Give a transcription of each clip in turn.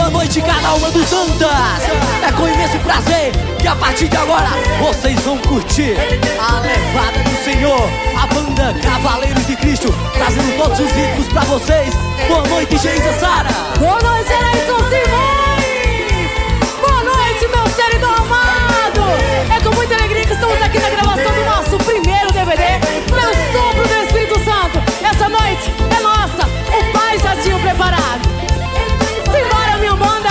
Boa noite, canal Mando Santas. É com imenso prazer que a partir de agora vocês vão curtir a levada do Senhor, a banda Cavaleiros de Cristo, trazendo todos os ritmos pra vocês. Boa noite, Geisa Sara. Boa noite, Eleison Simões. Boa noite, meu querido amado. É com muita alegria que estamos aqui na gravação do nosso primeiro DVD, Pelo Sopro do Espírito Santo. Essa noite é nossa, o Pai já tinha preparado. Simbora, minha banda!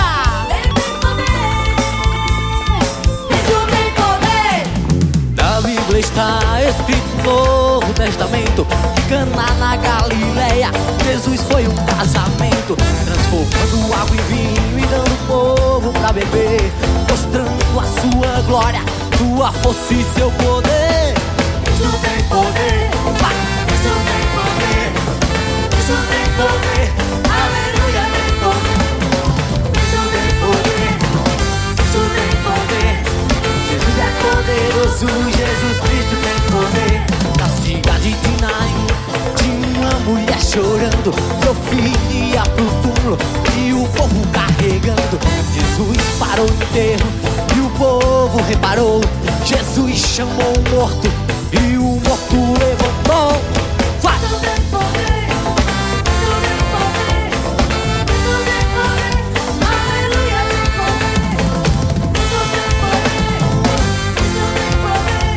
Isso tem poder! Na Bíblia está escrito no Novo Testamento que Caná na Galileia, Jesus foi um casamento, transformando água em vinho e dando o povo pra beber, mostrando a sua glória, sua força e seu poder. Isso tem poder, vai! Isso tem poder, isso tem poder, aleluia, tem poder. Isso tem poder, isso tem poder. Jesus é poderoso, Jesus Cristo tem poder. Na cidade de Naim tinha uma mulher chorando, seu filho ia pro túmulo e o povo carregando. Jesus parou no enterro e o povo reparou. Jesus chamou o morto e o morto levantou. Vai! Isso tem poder! Isso tem poder! Isso tem poder! Aleluia, tem poder! Isso tem poder! Isso tem poder!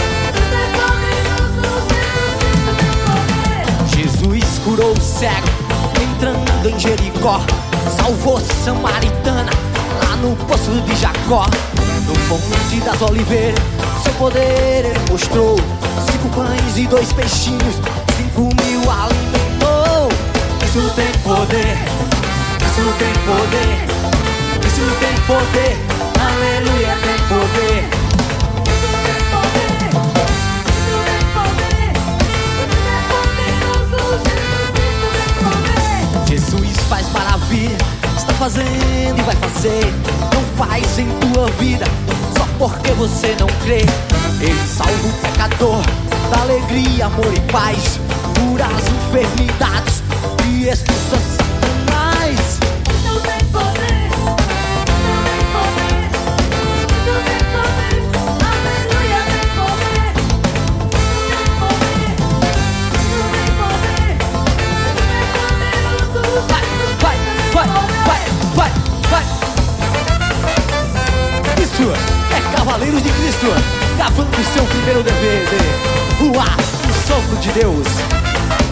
Isso tem poder! Jesus curou o cego, entrando em Jericó, salvou a samaritana lá no poço de Jacó. No Monte das Oliveiras, seu poder ele mostrou. 5 pães e 2 peixinhos, 5.000 alimentou. Isso tem poder, isso tem poder, isso tem poder, aleluia, tem poder. Isso tem poder! Isso tem poder! Isso é poderoso! Jesus Cristo tem poder! Jesus faz maravilha, está fazendo e vai fazer. Não faz em tua vida só porque você não crê. Ele salva o pecador, dá alegria, amor e paz, cura as enfermidades e expulsa Satanás. Isso tem poder! Isso tem poder! Isso tem poder! Aleluia, tem poder! Isso tem poder! Isso tem poder! Isso é poderoso! Vai, vai, vai, vai, vai, vai. Isso é Cavaleiros de Cristo, gravando seu primeiro DVD. Uá, o sopro de Deus.